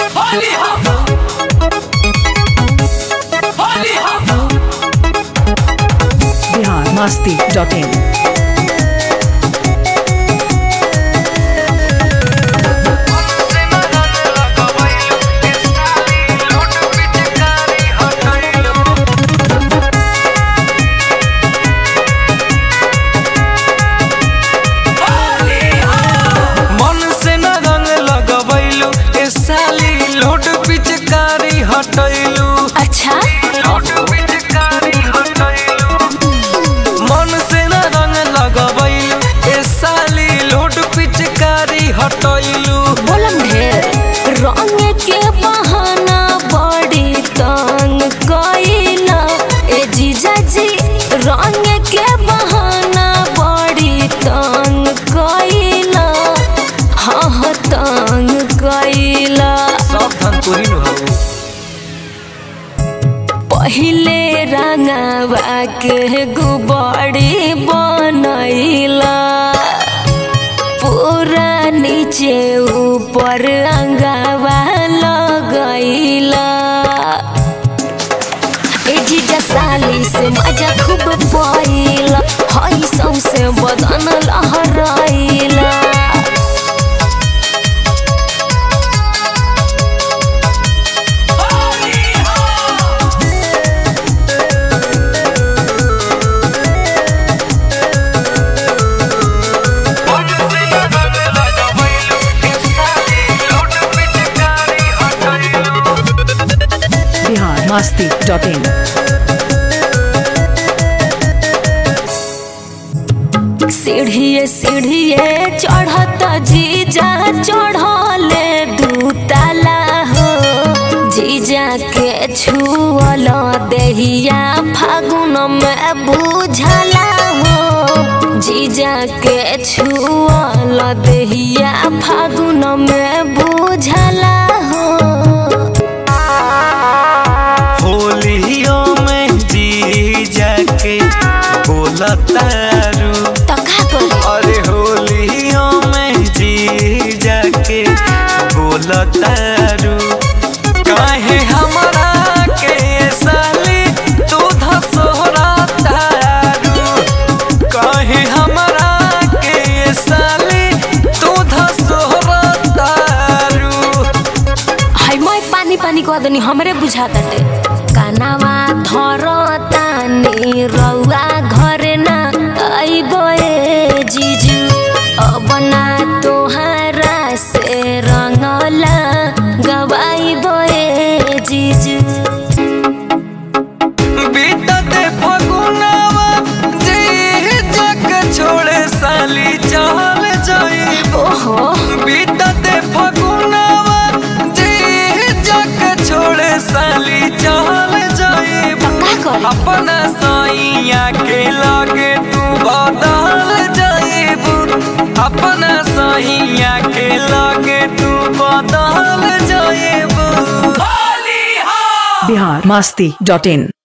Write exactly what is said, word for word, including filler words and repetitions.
Bihar Masti dot इन। अच्छा मन से न रंग लगबैलू ए साली लोड पिचकारी हटैलू। बोलम ढेर रंग के बहाना बड़ी तंग कइला ए जीजा जी, रंग के बहाना बड़ी तंग कइला, हाँ हाँ तंग कइला। सब धन तोरी न हो। पहिले रंगवा के गुबाड़ी बनैला, पूरा नीचे ऊपर रंगवा लगैला। ए जीजा साली से मजा खूब पाइला, हई सौसे बदन लहराइला। बिहार मस्ती डॉट इन। सीढ़िए सीढ़िए चढ़ता जीजा चढ़ले दू ताला हो, जीजा के छुअल देहिया फागुन में बुझला हो, जीजा के छुअल देहिया फागुन में बुझला हो। होलियो में जीजा के बोलतारू, अरे होलियो में जीजा के बोलतारू। काहे हमरा के साली तू धसोरा तारू, काहे हमरा के साली तू धसोरा तारू। हाय मैं पानी पानी कह दनी हमरे बुझाताटे। कानावा धरतानी रउआ घरे ना आइबो ए जीजू, अब ना तोहरा से रंगला गवाइबो ए जीजू। बीतते फगुनवा जीजा के छोड़े साली चल जाइबो। ओहो बीतते फगुनवा जीजा के छोड़े साली चल जाइबो। अपना सैया के लागे तू बदल जाइबू, अपना सैया के लागे तू बदल जाइबू। बिहार मस्ती डॉट इन।